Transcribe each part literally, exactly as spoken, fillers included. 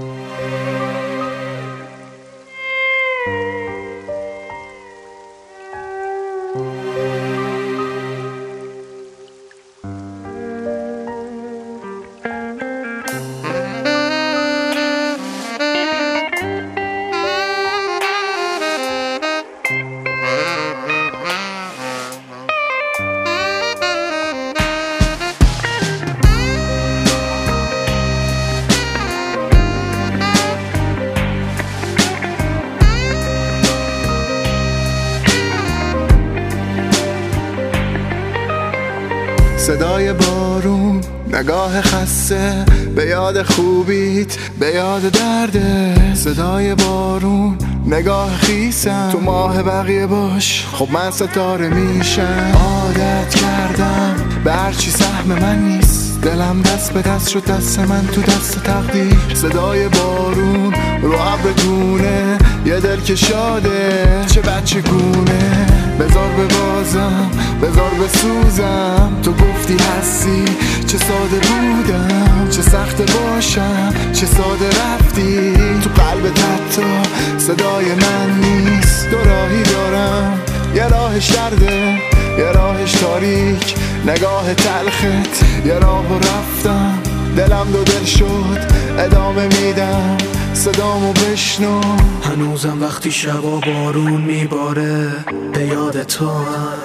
صدای بارون، نگاه خسته، به یاد خوبیت، به یاد درده. صدای بارون، نگاه خیسم، تو ماه بقیه باش، خب من ستاره میشم. عادت کردم به هرچی سهم من نیست، دلم دست به دست شد، دست من تو دست تقدیر. صدای بارون رو ابر دونه، یه دل که شاده چه بچه گونه. بذار ببازم، بذار بسوزم، تو گفتی هستی، چه ساده بودم، چه سخت باشم، چه ساده رفتی تو قلبت. حتی صدای من نیست، دو راهی دارم، یه راهش درده، یه راهش تاریک. نگاه تلخت، یه راهو رفتم، دلم دو دل شد، ادامه میدم، صدامو بشنو. هنوزم وقتی شبا بارون میباره به یاد تو هم،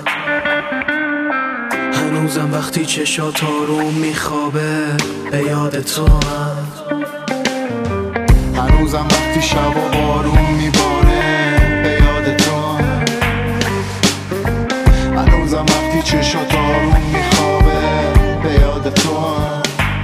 هنوزم وقتی چشات آروم میخوابه به یاد تو هم، هنوزم وقتی شبا بارون میباره به یاد تو هم، هنوزم وقتی چشات آروم میخوابه به یاد تو هم.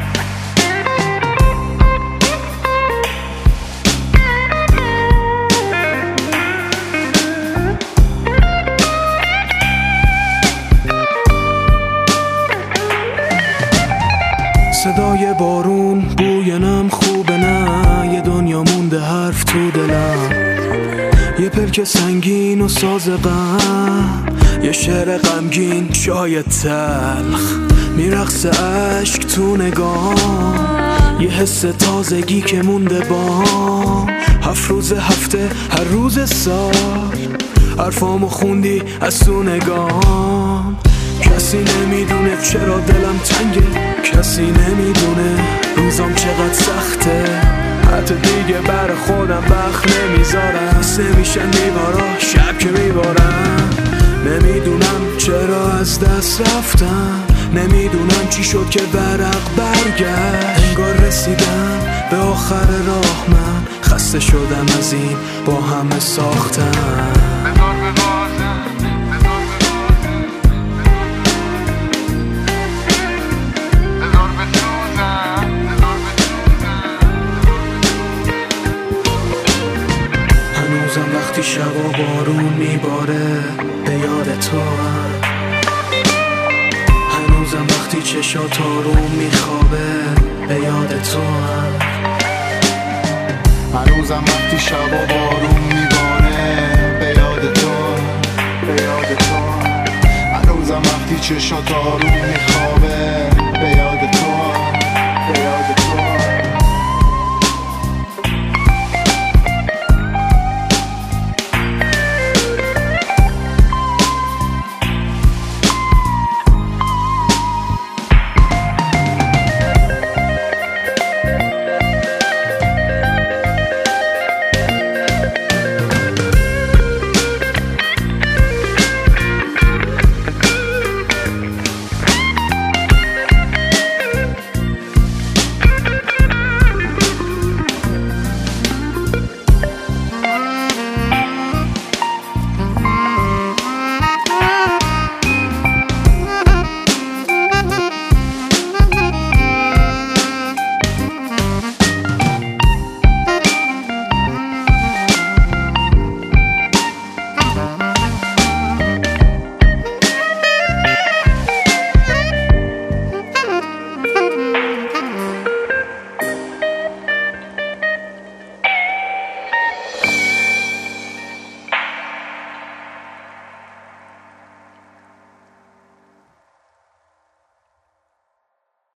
صدای بارون، بوی نم خوبه نه، یه دنیا مونده حرف تو دلم، یه پلک سنگین و ساز غم، یه شعر غمگین شاید تلخ، میرقص عشق تو نگاه، یه حس تازگی که مونده بام. هفت روز هفته، هر روز سال، حرفامو خوندی از تو نگام. کسی نمیدونه چرا دلم تنگه، کسی نمیدونه روزام چقدر سخته، حتی دیگه بر خودم وقت نمیذارم. حس نمیشن دیوارا شب که میبارم، نمیدونم چرا از دست رفتم، نمیدونم چی شد که ورق برگشت. انگار رسیدم به آخر راه، من خسته شدم از این با همه ساختم. هنوزم وقتی شبا بارون میباره به یاد تو هم، هنوزم وقتی چشات آروم میخوابه به یاد تو هم، هنوزم وقتی شبا بارون میباره به یاد تو هم، به یاد تو هم، هنوزم وقتی چشات آروم میخوابه